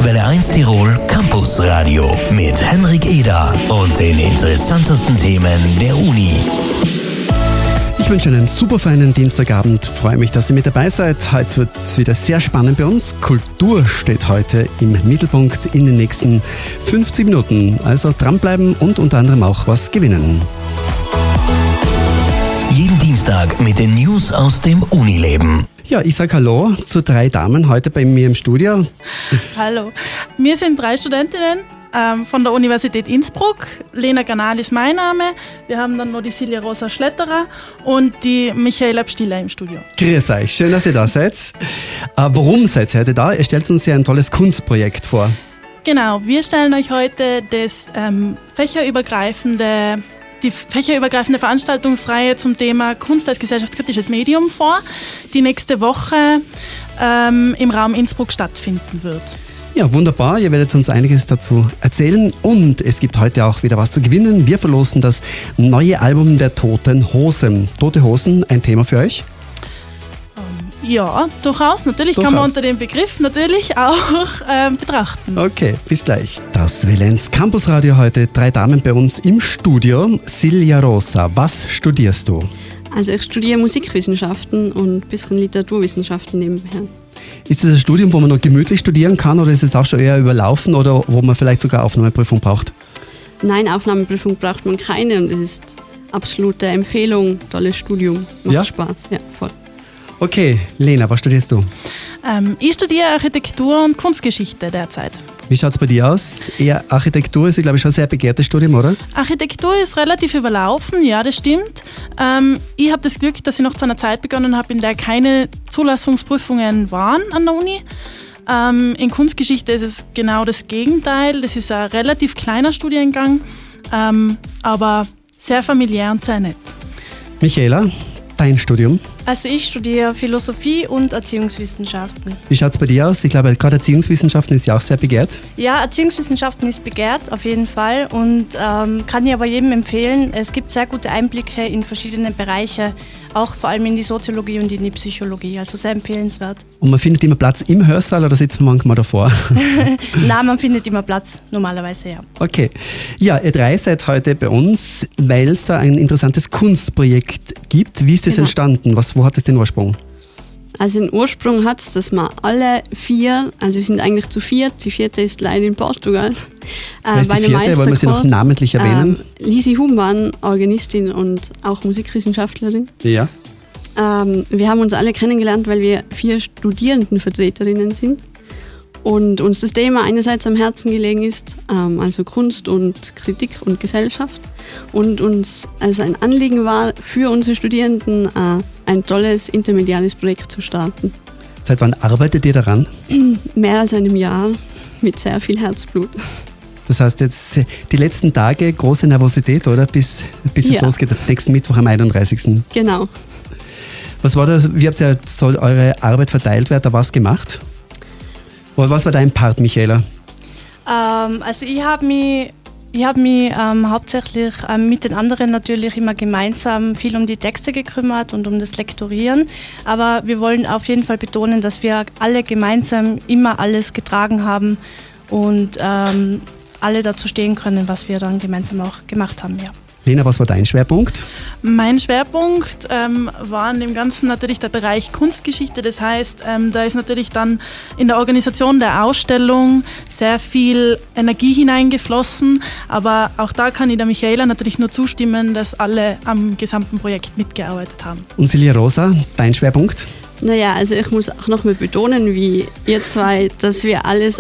Welle 1 Tirol Campus Radio mit Henrik Eder und den interessantesten Themen der Uni. Ich wünsche einen super feinen Dienstagabend. Freue mich, dass ihr mit dabei seid. Heute wird es wieder sehr spannend bei uns. Kultur steht heute im Mittelpunkt in den nächsten 50 Minuten. Also dranbleiben und unter anderem auch was gewinnen. Jeden Dienstag mit den News aus dem Unileben. Ja, ich sage Hallo zu 3 Damen heute bei mir im Studio. Hallo, wir sind 3 Studentinnen von der Universität Innsbruck. Lena Ganal ist mein Name. Wir haben dann noch die Silja Rosa Schletterer und die Michaela Pstiller im Studio. Grüß euch, schön, dass ihr da seid. Warum seid ihr heute da? Ihr stellt uns ja ein tolles Kunstprojekt vor. Genau, wir stellen euch heute die fächerübergreifende Veranstaltungsreihe zum Thema Kunst als gesellschaftskritisches Medium vor, die nächste Woche im Raum Innsbruck stattfinden wird. Ja, wunderbar. Ihr werdet uns einiges dazu erzählen und es gibt heute auch wieder was zu gewinnen. Wir verlosen das neue Album der Toten Hosen. Tote Hosen, ein Thema für euch? Ja, durchaus. Natürlich kann man unter dem Begriff natürlich auch betrachten. Okay, bis gleich. Das Welle 1 Campus Radio heute. 3 Damen bei uns im Studio. Silja Rosa, was studierst du? Also ich studiere Musikwissenschaften und ein bisschen Literaturwissenschaften nebenher. Ist das ein Studium, wo man noch gemütlich studieren kann oder ist es auch schon eher überlaufen oder wo man vielleicht sogar Aufnahmeprüfung braucht? Nein, Aufnahmeprüfung braucht man keine und es ist absolute Empfehlung. Tolles Studium, macht Spaß, ja, voll. Okay, Lena, was studierst du? Ich studiere Architektur und Kunstgeschichte derzeit. Wie schaut es bei dir aus? Eher Architektur ist, glaube ich, schon ein sehr begehrtes Studium, oder? Architektur ist relativ überlaufen, ja, das stimmt. Ich habe das Glück, dass ich noch zu einer Zeit begonnen habe, in der keine Zulassungsprüfungen waren an der Uni. In Kunstgeschichte ist es genau das Gegenteil. Das ist ein relativ kleiner Studiengang, aber sehr familiär und sehr nett. Michaela, dein Studium? Also ich studiere Philosophie und Erziehungswissenschaften. Wie schaut es bei dir aus? Ich glaube, gerade Erziehungswissenschaften ist ja auch sehr begehrt. Ja, Erziehungswissenschaften ist begehrt, auf jeden Fall. Und kann ich aber jedem empfehlen. Es gibt sehr gute Einblicke in verschiedene Bereiche, auch vor allem in die Soziologie und in die Psychologie. Also sehr empfehlenswert. Und man findet immer Platz im Hörsaal oder sitzt man manchmal davor? Nein, man findet immer Platz, normalerweise, ja. Okay. Ja, ihr 3 seid heute bei uns, weil es da ein interessantes Kunstprojekt gibt. Wie ist das entstanden? Wo hat es den Ursprung? Also den Ursprung hat es, dass wir alle 4, also wir sind eigentlich zu 4, die 4. ist leider in Portugal. Wer ist die 4.? Wollen wir sie noch namentlich erwähnen? Lisi Humann, Organistin und auch Musikwissenschaftlerin. Ja. Wir haben uns alle kennengelernt, weil wir 4 Studierendenvertreterinnen sind und uns das Thema einerseits am Herzen gelegen ist, also Kunst und Kritik und Gesellschaft, und uns also ein Anliegen war, für unsere Studierenden ein tolles intermediales Projekt zu starten. Seit wann arbeitet ihr daran? Mehr als einem Jahr, mit sehr viel Herzblut. Das heißt jetzt die letzten Tage große Nervosität, oder? Bis es losgeht, nächsten Mittwoch am 31. Genau. Was war das? Wie habt ihr soll eure Arbeit verteilt werden? Da was gemacht? Was war dein Part, Michaela? Also ich habe mich hauptsächlich mit den anderen natürlich immer gemeinsam viel um die Texte gekümmert und um das Lektorieren. Aber wir wollen auf jeden Fall betonen, dass wir alle gemeinsam immer alles getragen haben und alle dazu stehen können, was wir dann gemeinsam auch gemacht haben. Ja. Lena, was war dein Schwerpunkt? Mein Schwerpunkt war in dem Ganzen natürlich der Bereich Kunstgeschichte. Das heißt, da ist natürlich dann in der Organisation der Ausstellung sehr viel Energie hineingeflossen. Aber auch da kann ich der Michaela natürlich nur zustimmen, dass alle am gesamten Projekt mitgearbeitet haben. Und Silja Rosa, dein Schwerpunkt? Naja, also ich muss auch noch mal betonen, wie ihr 2, dass wir alle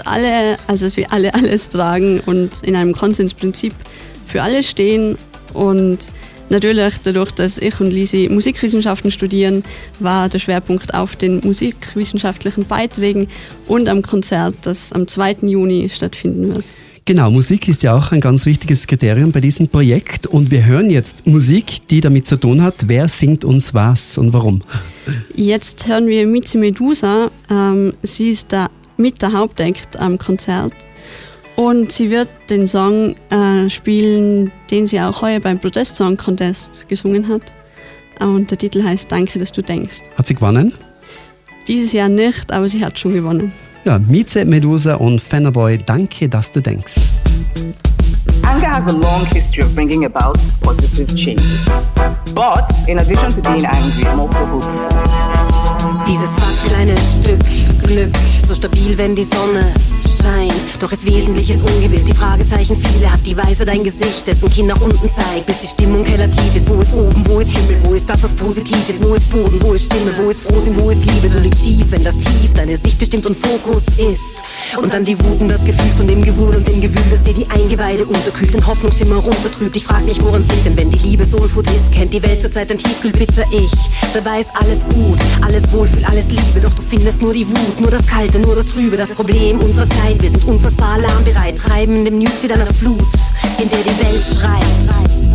alles tragen und in einem Konsensprinzip für alle stehen. Und natürlich dadurch, dass ich und Lisi Musikwissenschaften studieren, war der Schwerpunkt auf den musikwissenschaftlichen Beiträgen und am Konzert, das am 2. Juni stattfinden wird. Genau, Musik ist ja auch ein ganz wichtiges Kriterium bei diesem Projekt und wir hören jetzt Musik, die damit zu tun hat. Wer singt uns was und warum? Jetzt hören wir Mitzi Medusa. Sie ist da mit der Hauptact am Konzert. Und sie wird den Song spielen, den sie auch heuer beim Protest Song Contest gesungen hat. Und der Titel heißt Danke, dass du denkst. Hat sie gewonnen? Dieses Jahr nicht, aber sie hat schon gewonnen. Ja, Mieze Medusa und Fanboy, danke, dass du denkst. Anger has a long history of bringing about positive change. But in addition to being angry, I'm also hopeful. Dieses kleine Stück Glück, so stabil, wenn die Sonne scheint. Doch ist Wesentliches ungewiss, die Fragezeichen viele. Hat die Weisheit ein Gesicht, dessen Kinn nach unten zeigt, bis die Stimmung relativ ist. Wo ist oben, wo ist Himmel, wo ist das, was positiv ist? Wo ist Boden, wo ist Stimme, wo ist Frohsinn, wo ist Liebe? Du liegst schief, wenn das Tief deine Sicht bestimmt und Fokus ist. Und dann die Wut und das Gefühl von dem Gewuhl und dem Gewühl, das dir die Eingeweide unterkühlt, den Hoffnungsschimmer runtertrübt. Ich frag mich, woran's liegt, denn wenn die Liebe Soulfood ist, kennt die Welt zurzeit ein Tiefkühlpizza Ich. Dabei ist alles gut, alles Wohlfühl, alles Liebe, doch du findest nur die Wut, nur das Kalte, nur das Trübe, das Problem unserer Zeit. Wir sind unfassbar alarmbereit, treiben in dem Newsfeed einer Flut, in der die Welt schreit.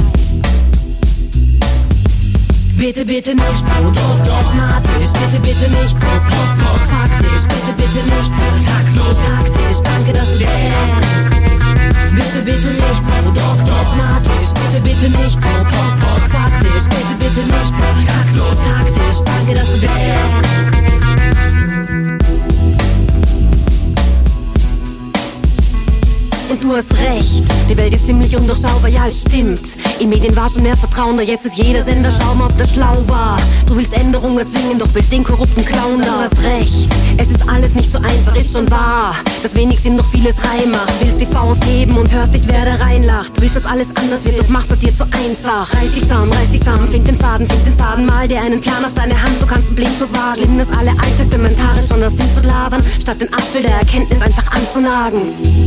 Bitte, bitte nicht so dogmatisch, bitte, bitte nicht so faktisch, bitte, bitte nicht so taktlos, taktisch, danke, dass du denkst. Bitte, bitte nicht so dogmatisch, bitte, bitte nicht so faktisch, bitte, bitte nicht so taktlos, taktisch, danke, dass du denkst. Und du hast recht, die Welt ist ziemlich undurchschaubar, ja es stimmt. In Medien war schon mehr Vertrauen, da jetzt ist jeder Sender, schau mal ob das schlau war. Du willst Änderungen erzwingen, doch willst den korrupten Clown da. Du hast recht, es ist alles nicht so einfach, ist schon wahr, dass wenig Sinn doch vieles reinmacht. Willst die Faust heben und hörst nicht, wer da reinlacht. Du willst, dass alles anders wird, doch machst es dir zu einfach. Reiß dich zusammen, find den Faden, mal dir einen Plan auf deine Hand, du kannst einen Blindzug wagen. Schlimm, dass alle alttestamentarisch von der Sintflut labern, statt den Apfel der Erkenntnis einfach anzunagen.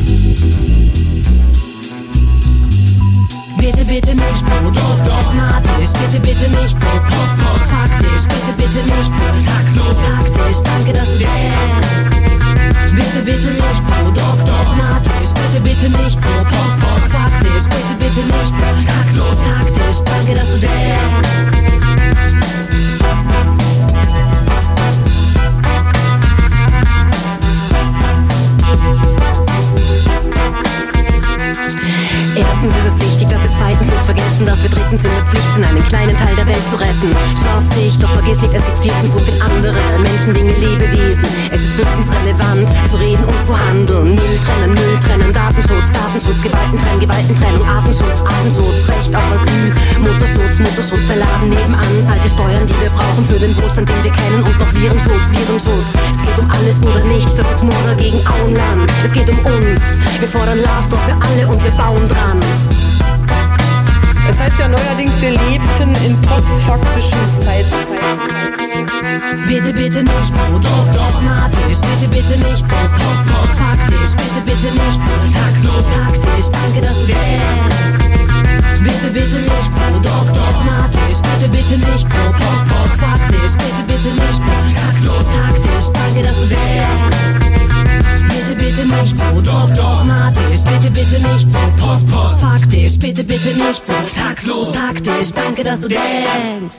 Bitte, bitte nicht so dogmatisch, bitte, bitte nicht so faktisch, bitte, bitte nicht so taktlos, taktisch, danke, dass du denkst. Bitte, bitte nicht so dogmatisch, bitte, bitte nicht so faktisch, bitte, bitte nicht so taktlos, taktisch, danke, dass du denkst. Erstens ist es wichtig, dass wir zweitens nicht vergessen, dass wir drittens in der Pflicht sind, einen kleinen Teil der Welt zu retten. Schau auf dich, doch vergiss nicht, es gibt viertens so viel andere Menschen, Dinge, Lebewesen. Es ist fünftens relevant, zu reden und zu handeln. Müll trennen, Datenschutz, Gewaltentrennung, Artenschutz, Recht auf Asyl, Mutterschutz, der Laden nebenan, zahlt die Steuern, die wir brauchen für den Wohlstand, den wir kennen, und noch Virenschutz. Es geht um alles oder nichts, das ist Murder gegen Auenland. Es geht um uns, wir fordern Laststoff für alle und wir bauen dran. Es heißt ja neuerdings, wir lebten in postfaktischen Zeiten. Bitte, bitte nicht so dogmatisch, bitte, bitte nicht so faktisch, bitte, bitte nicht so taktlos, taktisch, danke, dass du denkst. Bitte, bitte nicht so dogmatisch, bitte, bitte nicht so faktisch, bitte, bitte nicht so taktlos, taktisch, danke, dass du denkst. Bitte, bitte nicht so dogmatisch, bitte, bitte nicht so faktisch, bitte, bitte nicht so taktlos, taktisch, danke, dass du denkst.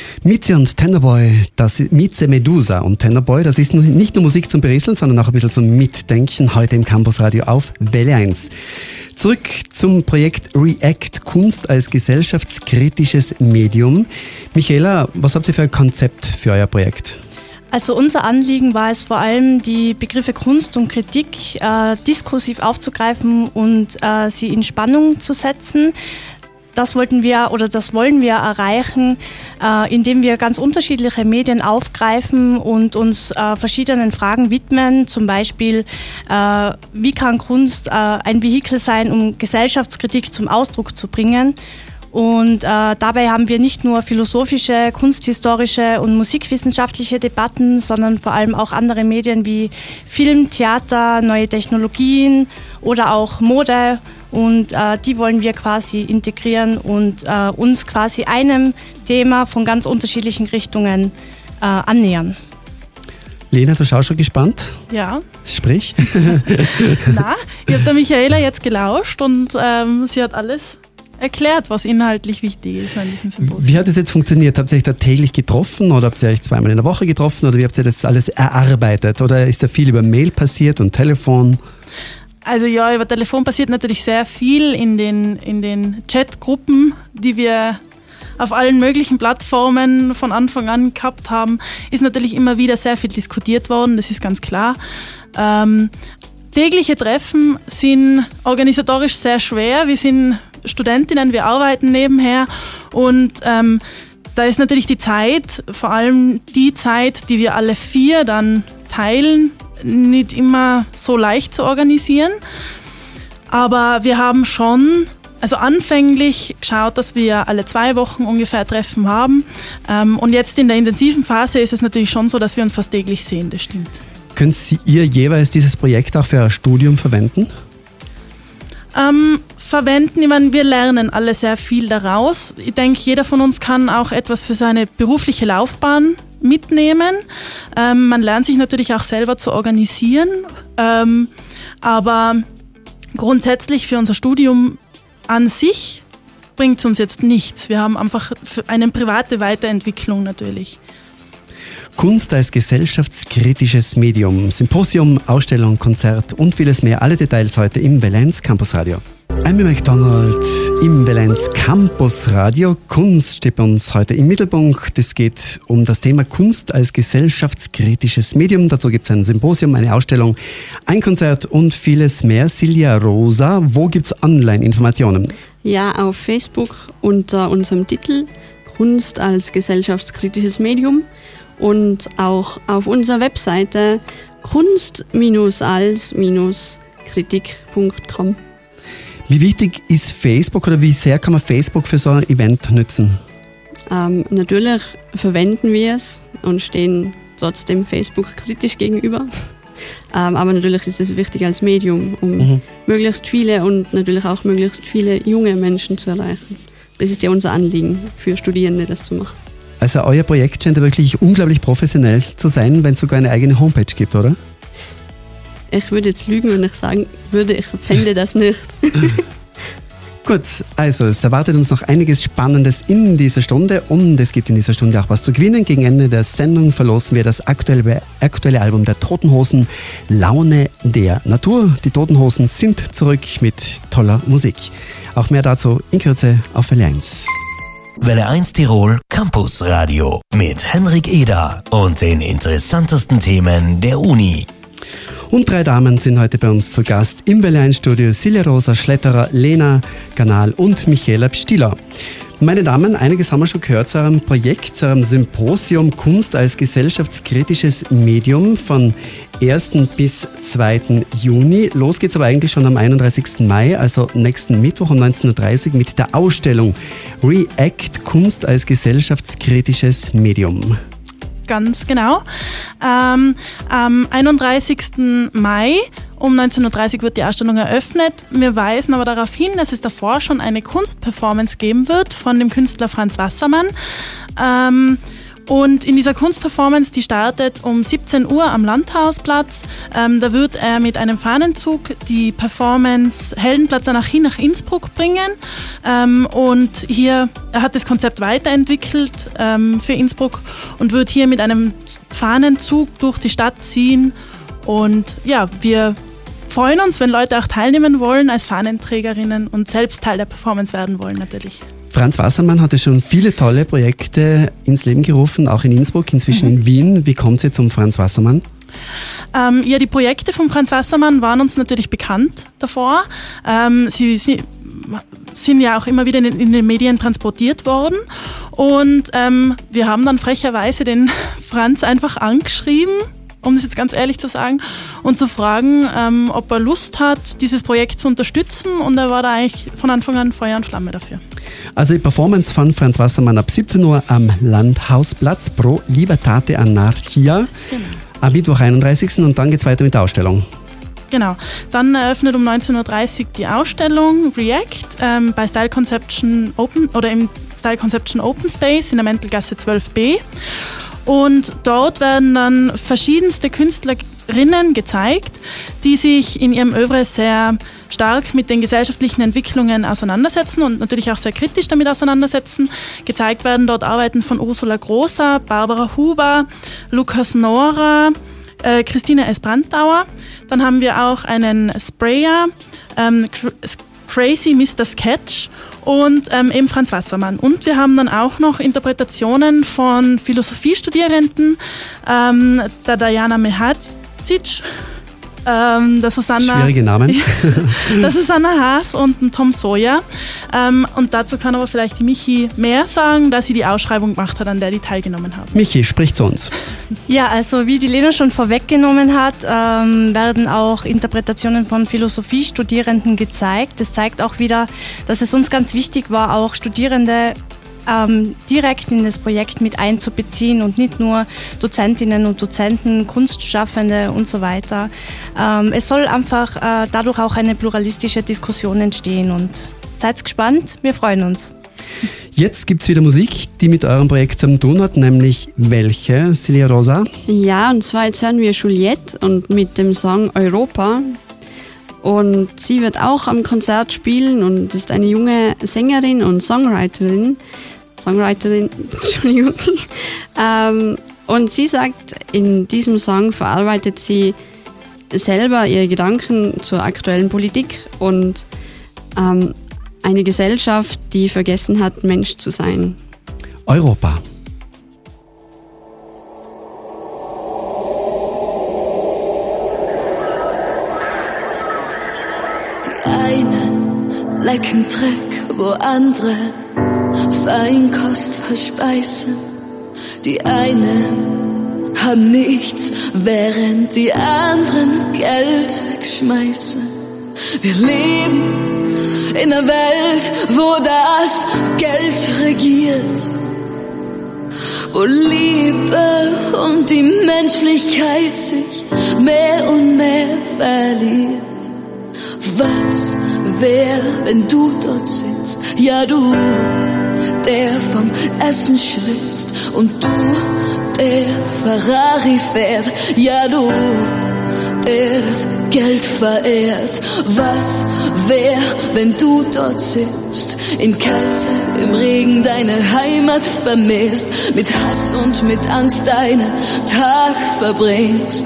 Mieze Medusa und Tenderboy, das ist nicht nur Musik zum Berieseln, sondern auch ein bisschen zum Mitdenken heute im Campusradio auf Welle 1. Zurück zum Projekt React, Kunst als gesellschaftskritisches Medium. Michaela, was habt ihr für ein Konzept für euer Projekt? Also unser Anliegen war es vor allem, die Begriffe Kunst und Kritik diskursiv aufzugreifen und sie in Spannung zu setzen. Das wollen wir erreichen, indem wir ganz unterschiedliche Medien aufgreifen und uns verschiedenen Fragen widmen. Zum Beispiel, wie kann Kunst ein Vehikel sein, um Gesellschaftskritik zum Ausdruck zu bringen? Und dabei haben wir nicht nur philosophische, kunsthistorische und musikwissenschaftliche Debatten, sondern vor allem auch andere Medien wie Film, Theater, neue Technologien oder auch Mode. Und die wollen wir quasi integrieren und uns quasi einem Thema von ganz unterschiedlichen Richtungen annähern. Lena, du schaust schon gespannt? Ja. Sprich. Na, ich habe der Michaela jetzt gelauscht und sie hat alles erklärt, was inhaltlich wichtig ist an diesem Symbol. Wie hat es jetzt funktioniert? Habt ihr euch da täglich getroffen oder habt ihr euch zweimal in der Woche getroffen oder wie habt ihr das alles erarbeitet? Oder ist da viel über Mail passiert und Telefon? Also ja, über Telefon passiert natürlich sehr viel in den Chatgruppen, die wir auf allen möglichen Plattformen von Anfang an gehabt haben, ist natürlich immer wieder sehr viel diskutiert worden, das ist ganz klar. Tägliche Treffen sind organisatorisch sehr schwer. Wir sind Studentinnen, wir arbeiten nebenher und da ist natürlich die Zeit, vor allem die Zeit, die wir alle 4 dann teilen, nicht immer so leicht zu organisieren. Aber wir haben schon, also anfänglich geschaut, dass wir alle 2 Wochen ungefähr Treffen haben. Und jetzt in der intensiven Phase ist es natürlich schon so, dass wir uns fast täglich sehen, das stimmt. Können Sie ihr jeweils dieses Projekt auch für ein Studium verwenden? Ich meine, wir lernen alle sehr viel daraus. Ich denke, jeder von uns kann auch etwas für seine berufliche Laufbahn mitnehmen. Man lernt sich natürlich auch selber zu organisieren, aber grundsätzlich für unser Studium an sich bringt es uns jetzt nichts. Wir haben einfach eine private Weiterentwicklung natürlich. Kunst als gesellschaftskritisches Medium, Symposium, Ausstellung, Konzert und vieles mehr. Alle Details heute im Valenz Campus Radio. Amy McDonald im Valenz Campus Radio. Kunst steht bei uns heute im Mittelpunkt. Es geht um das Thema Kunst als gesellschaftskritisches Medium. Dazu gibt es ein Symposium, eine Ausstellung, ein Konzert und vieles mehr. Silja Rosa, wo gibt es Online-Informationen? Ja, auf Facebook unter unserem Titel Kunst als gesellschaftskritisches Medium. Und auch auf unserer Webseite kunst-als-kritik.com. Wie wichtig ist Facebook oder wie sehr kann man Facebook für so ein Event nutzen? Natürlich verwenden wir es und stehen trotzdem Facebook kritisch gegenüber. Aber natürlich ist es wichtig als Medium, um möglichst viele und natürlich auch möglichst viele junge Menschen zu erreichen. Das ist ja unser Anliegen für Studierende, das zu machen. Also euer Projekt scheint ja wirklich unglaublich professionell zu sein, wenn es sogar eine eigene Homepage gibt, oder? Ich würde jetzt lügen, wenn ich sagen würde, ich fände das nicht. Gut, also es erwartet uns noch einiges Spannendes in dieser Stunde und es gibt in dieser Stunde auch was zu gewinnen. Gegen Ende der Sendung verlosen wir das aktuelle Album der Toten Hosen, Laune der Natur. Die Toten Hosen sind zurück mit toller Musik. Auch mehr dazu in Kürze auf Welle 1. Welle 1 Tirol Campus Radio mit Henrik Eder und den interessantesten Themen der Uni. Und 3 Damen sind heute bei uns zu Gast im Welle 1 Studio: Silja Rosa Schletterer, Lena Ganal und Michaela Pstiller. Meine Damen, einiges haben wir schon gehört zu eurem Projekt, zu eurem Symposium Kunst als gesellschaftskritisches Medium von 1. bis 2. Juni. Los geht's aber eigentlich schon am 31. Mai, also nächsten Mittwoch um 19.30 Uhr mit der Ausstellung React Kunst als gesellschaftskritisches Medium. Ganz genau. Am 31. Mai um 19.30 Uhr wird die Ausstellung eröffnet. Wir weisen aber darauf hin, dass es davor schon eine Kunstperformance geben wird von dem Künstler Franz Wassermann. Und in dieser Kunstperformance, die startet um 17 Uhr am Landhausplatz, da wird er mit einem Fahnenzug die Performance Heldenplatz-Anarchie nach Innsbruck bringen. Und hier, er hat das Konzept weiterentwickelt für Innsbruck und wird hier mit einem Fahnenzug durch die Stadt ziehen. Und ja, wir freuen uns, wenn Leute auch teilnehmen wollen als Fahnenträgerinnen und selbst Teil der Performance werden wollen natürlich. Franz Wassermann hatte schon viele tolle Projekte ins Leben gerufen, auch in Innsbruck, inzwischen in Wien. Wie kommt sie zum Franz Wassermann? Ja, die Projekte von Franz Wassermann waren uns natürlich bekannt davor. Sie sind ja auch immer wieder in den Medien transportiert worden. Und wir haben dann frecherweise den Franz einfach angeschrieben, um das jetzt ganz ehrlich zu sagen, und zu fragen, ob er Lust hat, dieses Projekt zu unterstützen. Und er war da eigentlich von Anfang an Feuer und Flamme dafür. Also die Performance von Franz Wassermann ab 17 Uhr am Landhausplatz Pro Libertate Anarchia. Genau. Am Mittwoch 31. Und dann geht es weiter mit der Ausstellung. Genau. Dann eröffnet um 19.30 Uhr die Ausstellung React bei Style Conception Open oder im Style Conception Open Space in der Mentelgasse 12b. Und dort werden dann verschiedenste Künstlerinnen gezeigt, die sich in ihrem Œuvre sehr stark mit den gesellschaftlichen Entwicklungen auseinandersetzen und natürlich auch sehr kritisch damit auseinandersetzen. Gezeigt werden dort Arbeiten von Ursula Großer, Barbara Huber, Lukas Nora, Christine S. Brandauer. Dann haben wir auch einen Sprayer, Crazy Mr. Sketch und eben Franz Wassermann. Und wir haben dann auch noch Interpretationen von Philosophiestudierenden, der Diana Mehadzic der Susanna. Schwierige Namen. Der Susanna Haas und ein Tom Sawyer. Und dazu kann aber vielleicht die Michi mehr sagen, da sie die Ausschreibung gemacht hat, an der die teilgenommen haben. Michi, sprich zu uns. Ja, also wie die Lena schon vorweggenommen hat, werden auch Interpretationen von Philosophiestudierenden gezeigt. Das zeigt auch wieder, dass es uns ganz wichtig war, auch Studierende direkt in das Projekt mit einzubeziehen und nicht nur Dozentinnen und Dozenten, Kunstschaffende und so weiter. Es soll einfach dadurch auch eine pluralistische Diskussion entstehen und seid gespannt, wir freuen uns. Jetzt gibt es wieder Musik, die mit eurem Projekt zu tun hat, nämlich welche, Silja Rosa? Ja, und zwar jetzt hören wir Juliette und mit dem Song Europa. Und sie wird auch am Konzert spielen und ist eine junge Sängerin und Songwriterin, Entschuldigung. Und sie sagt, in diesem Song verarbeitet sie selber ihre Gedanken zur aktuellen Politik und eine Gesellschaft, die vergessen hat, Mensch zu sein. Europa. Die einen lecken Dreck, wo andere Feinkost verspeisen. Die einen haben nichts, während die anderen Geld wegschmeißen. Wir leben in einer Welt, wo das Geld regiert, wo Liebe und die Menschlichkeit sich mehr und mehr verliert. Was wär, wenn du dort sitzt? Ja, du, der vom Essen schwitzt und du, der Ferrari fährt. Ja, du, der das Geld verehrt. Was wär, wenn du dort sitzt, in Kälte, im Regen deine Heimat vermisst, mit Hass und mit Angst deinen Tag verbringst.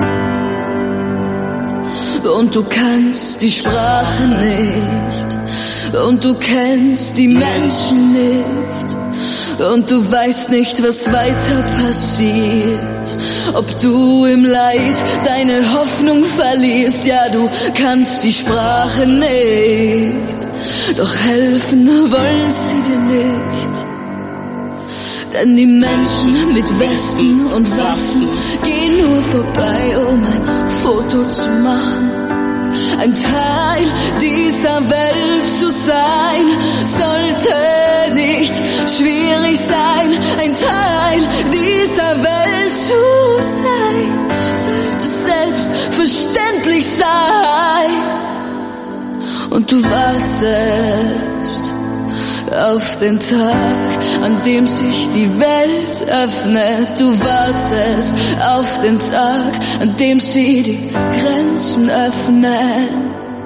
Und du kannst die Sprache nicht, und du kennst die Menschen nicht, und du weißt nicht, was weiter passiert, ob du im Leid deine Hoffnung verlierst. Ja, du kannst die Sprache nicht, doch helfen wollen sie dir nicht. Denn die Menschen mit Westen und Waffen gehen nur vorbei, um ein Foto zu machen. Ein Teil dieser Welt zu sein, sollte nicht schwierig sein. Ein Teil dieser Welt zu sein, sollte selbstverständlich sein. Und du wartest auf den Tag, an dem sich die Welt öffnet. Du wartest auf den Tag, an dem sie die Grenzen öffnen.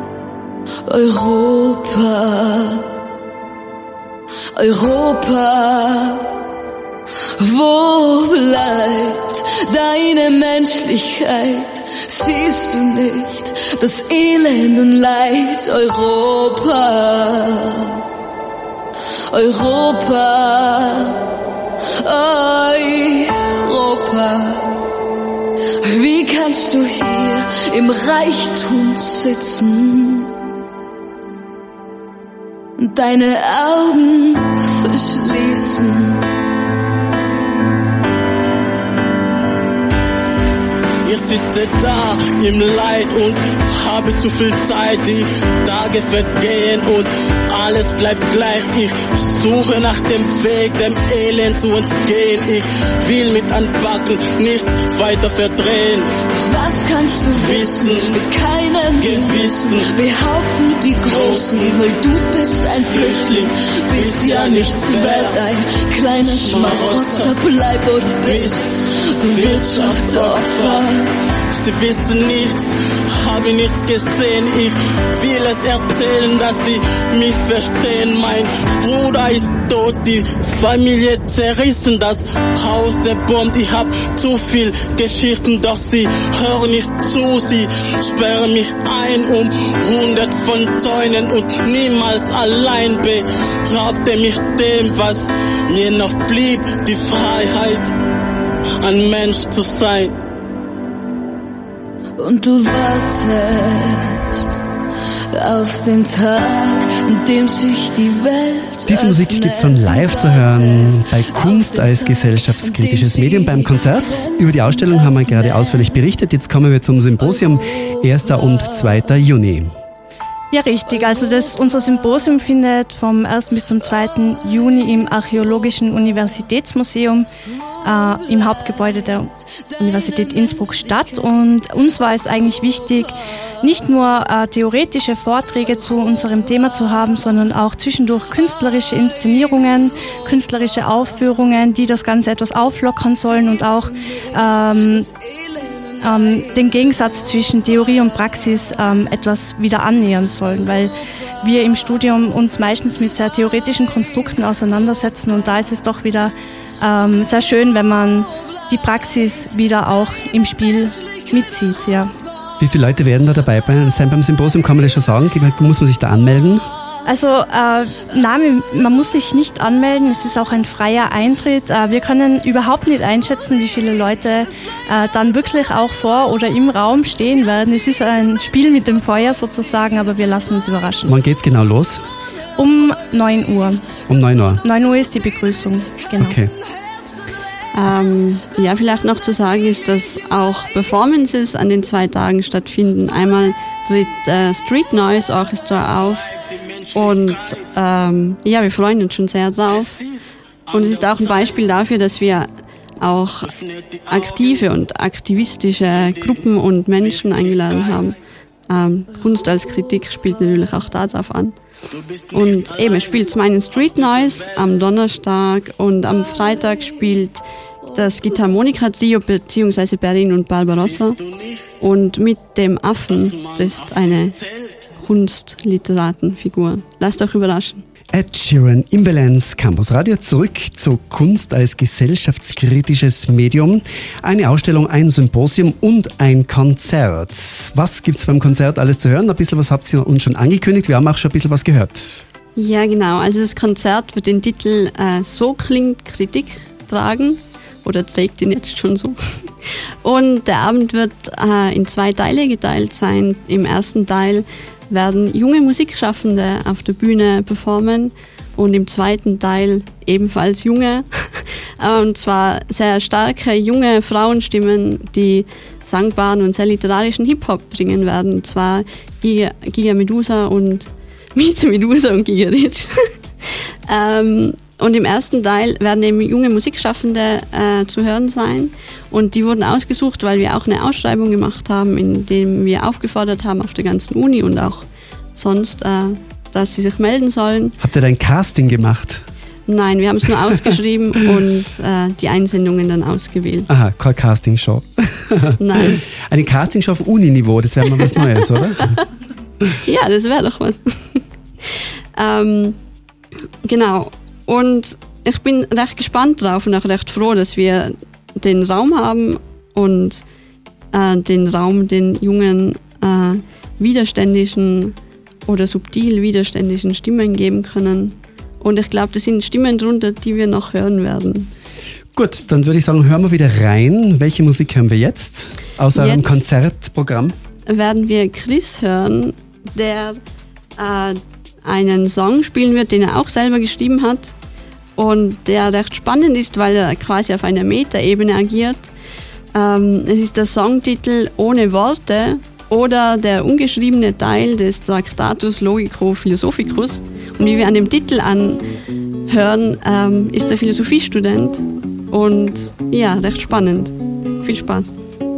Europa, Europa, wo bleibt deine Menschlichkeit? Siehst du nicht das Elend und Leid? Europa, Europa, Europa. Wie kannst du hier im Reichtum sitzen und deine Augen verschließen? Ich sitze da im Leid und habe zu viel Zeit. Die Tage vergehen und alles bleibt gleich. Ich suche nach dem Weg, dem Elend zu uns gehen. Ich will mit anpacken, nichts weiter verdrehen. Was kannst du wissen mit keinem Gewissen? Behaupten die Großen, weil du bist ein Flüchtling, bist ja nichts wert, ein kleiner Schmarotzer, bleib wo du bist, du Wirtschaftsopfer. Sie wissen nichts, habe nichts gesehen. Ich will es erzählen, dass sie mich verstehen. Mein Bruder ist tot, die Familie zerrissen, das Haus zerbombt. Ich hab zu viel Geschichten, doch sie hören nicht zu. Sie sperren mich ein 100 von Zäunen und niemals allein beraubte mich dem, was mir noch blieb, die Freiheit, ein Mensch zu sein. und du wartest auf den Tag, in dem sich die Welt Diese Musik gibt's dann live zu hören bei Kunst als gesellschaftskritisches Medium beim Konzert. Über die Ausstellung haben wir gerade ausführlich berichtet. Jetzt kommen wir zum Symposium 1. und 2. Juni. Ja, richtig. Also unser Symposium findet vom 1. bis zum 2. Juni im Archäologischen Universitätsmuseum im Hauptgebäude der Universität Innsbruck statt. Und uns war es eigentlich wichtig, nicht nur theoretische Vorträge zu unserem Thema zu haben, sondern auch zwischendurch künstlerische Inszenierungen, künstlerische Aufführungen, die das Ganze etwas auflockern sollen und auch den Gegensatz zwischen Theorie und Praxis etwas wieder annähern sollen, weil wir im Studium uns meistens mit sehr theoretischen Konstrukten auseinandersetzen und da ist es doch wieder sehr schön, wenn man die Praxis wieder auch im Spiel mitzieht. Ja. Wie viele Leute werden da dabei sein beim Symposium? Kann man das schon sagen? Muss man sich da anmelden? Also nein, man muss sich nicht anmelden, es ist auch ein freier Eintritt. Wir können überhaupt nicht einschätzen, wie viele Leute dann wirklich auch vor oder im Raum stehen werden. Es ist ein Spiel mit dem Feuer sozusagen, aber wir lassen uns überraschen. Wann geht's genau los? Um 9 Uhr. Um 9 Uhr? 9 Uhr ist die Begrüßung, genau. Okay. Ja, vielleicht noch zu sagen ist, dass auch Performances an den 2 Tagen stattfinden. Einmal tritt Street Noise Orchestra auf und ja, wir freuen uns schon sehr drauf. Und es ist auch ein Beispiel dafür, dass wir auch aktive und aktivistische Gruppen und Menschen eingeladen haben. Kunst als Kritik spielt natürlich auch darauf an. Und eben, es spielt zum einen Street Noise am Donnerstag und am Freitag spielt das Gitarmonika-Trio bzw. Berlin und Barbarossa und mit dem Affen, das ist eine Kunstliteratenfigur. Lasst euch überraschen. Ed Sheeran im Balance Campus Radio. Zurück zur Kunst als gesellschaftskritisches Medium. Eine Ausstellung, ein Symposium und ein Konzert. Was gibt's beim Konzert alles zu hören? Ein bisschen was habt ihr uns schon angekündigt. Wir haben auch schon ein bisschen was gehört. Ja, genau. Also das Konzert wird den Titel So klingt Kritik tragen. Oder trägt ihn jetzt schon so. Und der Abend wird in 2 Teile geteilt sein. Im ersten Teil werden junge Musikschaffende auf der Bühne performen und im zweiten Teil ebenfalls junge, und zwar sehr starke junge Frauenstimmen, die sangbaren und sehr literarischen Hip-Hop bringen werden, und zwar Giga Medusa und Mieze Medusa und Giga Rich. Und im ersten Teil werden eben junge Musikschaffende zu hören sein. Und die wurden ausgesucht, weil wir auch eine Ausschreibung gemacht haben, in dem wir aufgefordert haben auf der ganzen Uni und auch sonst, dass sie sich melden sollen. Habt ihr da ein Casting gemacht? Nein, wir haben es nur ausgeschrieben und die Einsendungen dann ausgewählt. Aha, keine Castingshow. Nein. Eine Castingshow auf Uni-Niveau, das wäre mal was Neues, oder? Ja, das wäre doch was. Genau. Und ich bin recht gespannt drauf und auch recht froh, dass wir den Raum haben und den Raum den jungen, widerständischen oder subtil widerständischen Stimmen geben können. Und ich glaube, das sind Stimmen drunter, die wir noch hören werden. Gut, dann würde ich sagen, hören wir wieder rein. Welche Musik hören wir jetzt aus eurem Konzertprogramm? Werden wir Chris hören, der einen Song spielen wird, den er auch selber geschrieben hat und der recht spannend ist, weil er quasi auf einer Metaebene agiert. Es ist der Songtitel Ohne Worte oder der ungeschriebene Teil des Tractatus Logico Philosophicus. Und wie wir an dem Titel anhören, ist er Philosophiestudent und ja, recht spannend. Viel Spaß.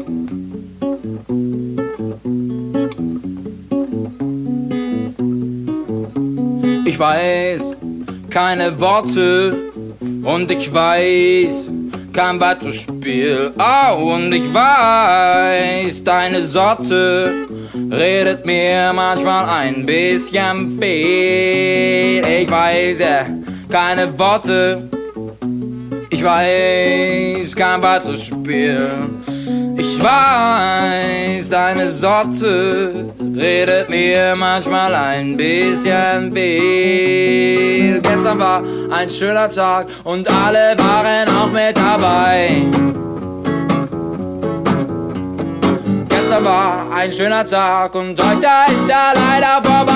Ich weiß keine Worte und ich weiß kein Battespiel. Oh, und ich weiß, deine Sorte redet mir manchmal ein bisschen viel. Ich weiß keine Worte, ich weiß kein Battespiel. Ich weiß, deine Sorte redet mir manchmal ein bisschen viel. Gestern war ein schöner Tag und alle waren auch mit dabei. Gestern war ein schöner Tag und heute ist er leider vorbei.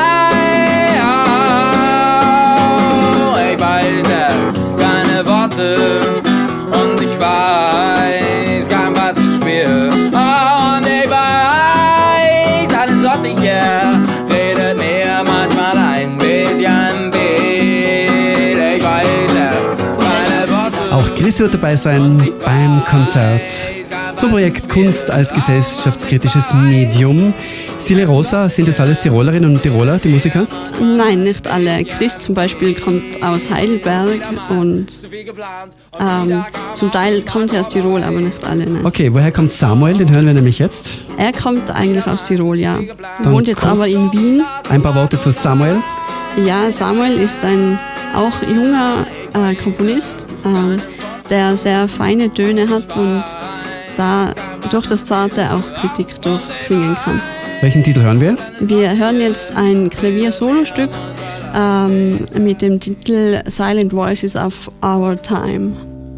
Oh, ich weiß keine Worte und ich weiß kein Spiel. Oh, und ich weiß, eine Sorte hier redet mir manchmal ein bisschen viel. Ich weiß keine Worte. Auch Chris wird dabei sein beim Konzert zum Projekt Kunst als gesellschaftskritisches Medium. Silja Rosa, sind das alles Tirolerinnen und Tiroler, die Musiker? Nein, nicht alle. Chris zum Beispiel kommt aus Heidelberg und zum Teil kommt sie aus Tirol, aber nicht alle. Nein. Okay, woher kommt Samuel? Den hören wir nämlich jetzt. Er kommt eigentlich aus Tirol, ja. Dann Wohnt jetzt aber in Wien. Ein paar Worte zu Samuel. Ja, Samuel ist ein auch junger Komponist, der sehr feine Töne hat und da durch das Zarte auch Kritik durchklingen kann. Welchen Titel hören wir? Wir hören jetzt ein Klavier-Solostück mit dem Titel Silent Voices of Our Time.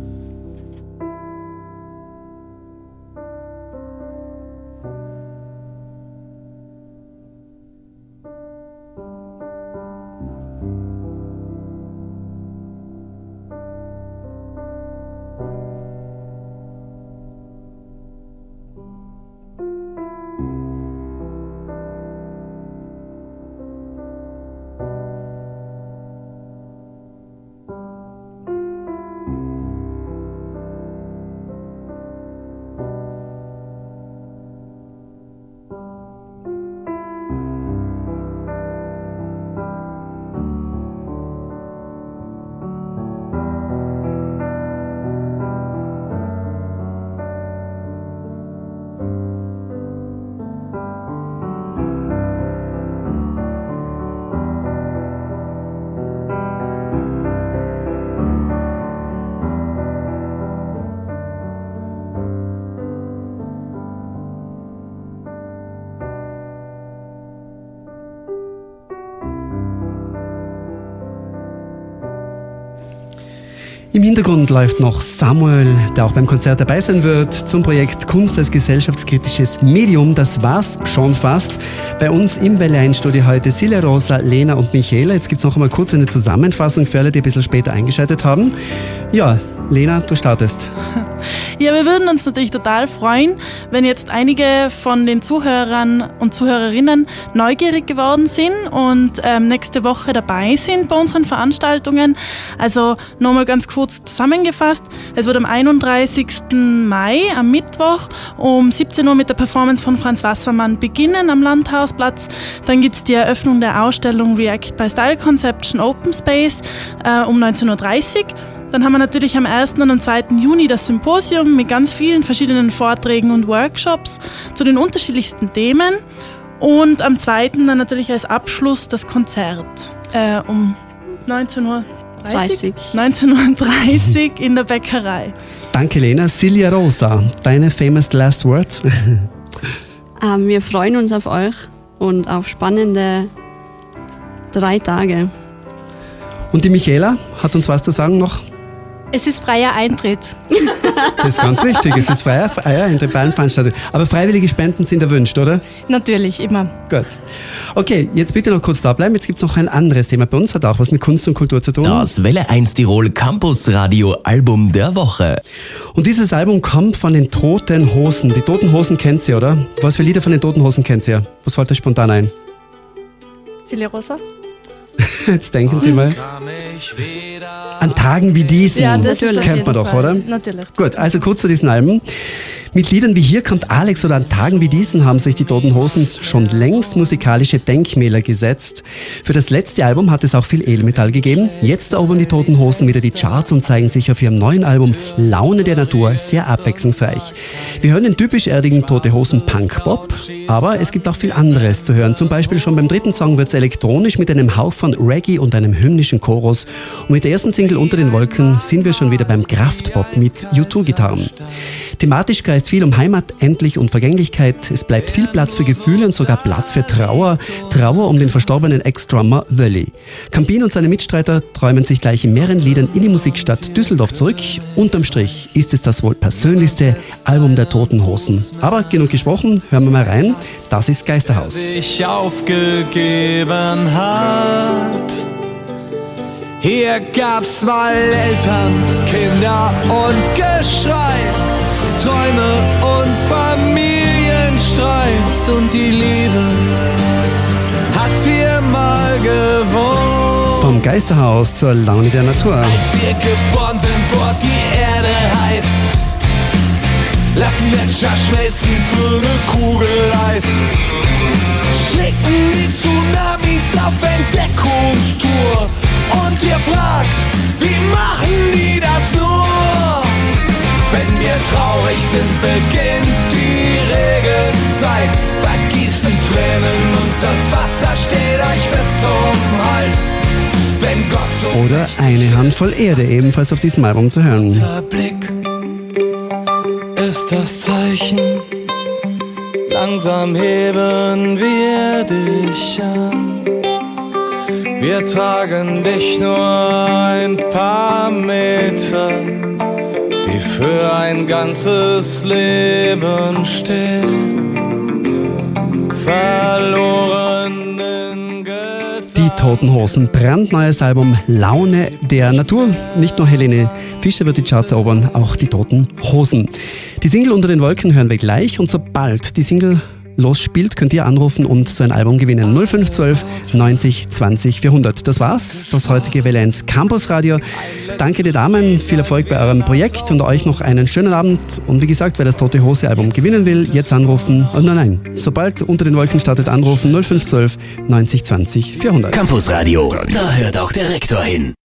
Im Hintergrund läuft noch Samuel, der auch beim Konzert dabei sein wird, zum Projekt Kunst als gesellschaftskritisches Medium. Das war's schon fast. Bei uns im Welle 1 Studio heute Silja Rosa, Lena und Michaela. Jetzt gibt's noch einmal kurz eine Zusammenfassung für alle, die ein bisschen später eingeschaltet haben. Ja, Lena, du startest. Ja, wir würden uns natürlich total freuen, wenn jetzt einige von den Zuhörern und Zuhörerinnen neugierig geworden sind und nächste Woche dabei sind bei unseren Veranstaltungen. Also nochmal ganz kurz zusammengefasst. Es wird am 31. Mai, am Mittwoch, um 17 Uhr mit der Performance von Franz Wassermann beginnen am Landhausplatz. Dann gibt es die Eröffnung der Ausstellung React by Style Conception Open Space um 19.30 Uhr. Dann haben wir natürlich am 1. und am 2. Juni das Symposium mit ganz vielen verschiedenen Vorträgen und Workshops zu den unterschiedlichsten Themen. Und am 2. dann natürlich als Abschluss das Konzert um 19.30 Uhr in der Bäckerei. Danke, Lena. Silja Rosa, deine famous last words? Wir freuen uns auf euch und auf spannende 3 Tage. Und die Michaela hat uns was zu sagen noch? Es ist freier Eintritt. Das ist ganz wichtig, es ist freier Eintritt bei allen Veranstaltungen. Aber freiwillige Spenden sind erwünscht, oder? Natürlich, immer. Gut. Okay, jetzt bitte noch kurz da bleiben. Jetzt gibt es noch ein anderes Thema. Bei uns hat auch was mit Kunst und Kultur zu tun. Das Welle 1 Tirol Campus Radio Album der Woche. Und dieses Album kommt von den Toten Hosen. Die Toten Hosen kennt ihr, oder? Was für Lieder von den Toten Hosen kennt ihr? Was fällt euch spontan ein? Silja Rosa? Jetzt denken Sie mal. An Tagen wie diesen. Ja, das kennt man doch, Fall. oder? Natürlich. Gut, also kurz zu diesen Alben. Mit Liedern wie Hier kommt Alex oder An Tagen wie diesen haben sich die Toten Hosen schon längst musikalische Denkmäler gesetzt. Für das letzte Album hat es auch viel Edelmetall gegeben. Jetzt erobern die Toten Hosen wieder die Charts und zeigen sich auf ihrem neuen Album Laune der Natur sehr abwechslungsreich. Wir hören den typisch erdigen Tote Hosen Punk-Pop, aber es gibt auch viel anderes zu hören. Zum Beispiel schon beim 3. Song wird es elektronisch mit einem Hauch von Reggae und einem hymnischen Chorus. Und mit der ersten Single Unter den Wolken sind wir schon wieder beim Kraftpop mit U2-Gitarren. Thematisch greift kreist viel um Heimat, endlich und Vergänglichkeit. Es bleibt viel Platz für Gefühle und sogar Platz für Trauer. Trauer um den verstorbenen Ex-Drummer Wölli. Campin und seine Mitstreiter träumen sich gleich in mehreren Liedern in die Musikstadt Düsseldorf zurück. Unterm Strich ist es das wohl persönlichste Album der Toten Hosen. Aber genug gesprochen, hören wir mal rein. Das ist Geisterhaus. Sich aufgegeben hat. Hier gab's mal Eltern, Kinder und Geschrei, Träume und Familienstreit und die Liebe hat hier mal gewohnt. Vom Geisterhaus zur Laune der Natur. Als wir geboren sind, wurde die Erde heiß. Lassen Gletscher schmelzen für eine Kugel Eis. Schicken die Tsunamis auf Entdeckungstour. Und ihr fragt, wie machen die das nur? Wenn wir traurig sind, beginnt die Regenzeit. Vergießen Tränen und das Wasser steht euch bis zum Hals. Wenn Gott so oder eine Handvoll Erde, ebenfalls auf diesem Album zu hören. Unser Blick ist das Zeichen. Langsam heben wir dich an. Wir tragen dich nur ein paar Meter, die für ein ganzes Leben stehen. Verloren in Gedanken. Die Toten Hosen, brandneues Album Laune der Natur. Nicht nur Helene Fischer wird die Charts erobern, auch die Toten Hosen. Die Single Unter den Wolken hören wir gleich und sobald die Single losspielt, könnt ihr anrufen und so ein Album gewinnen. 0512 90 20 400. Das war's, das heutige Welle 1 Campus Radio. Danke dir Damen, viel Erfolg bei eurem Projekt und euch noch einen schönen Abend. Und wie gesagt, wer das Tote Hose Album gewinnen will, jetzt anrufen. Und nein, sobald Unter den Wolken startet, anrufen 0512 90 20 400. Campus Radio, da hört auch der Rektor hin.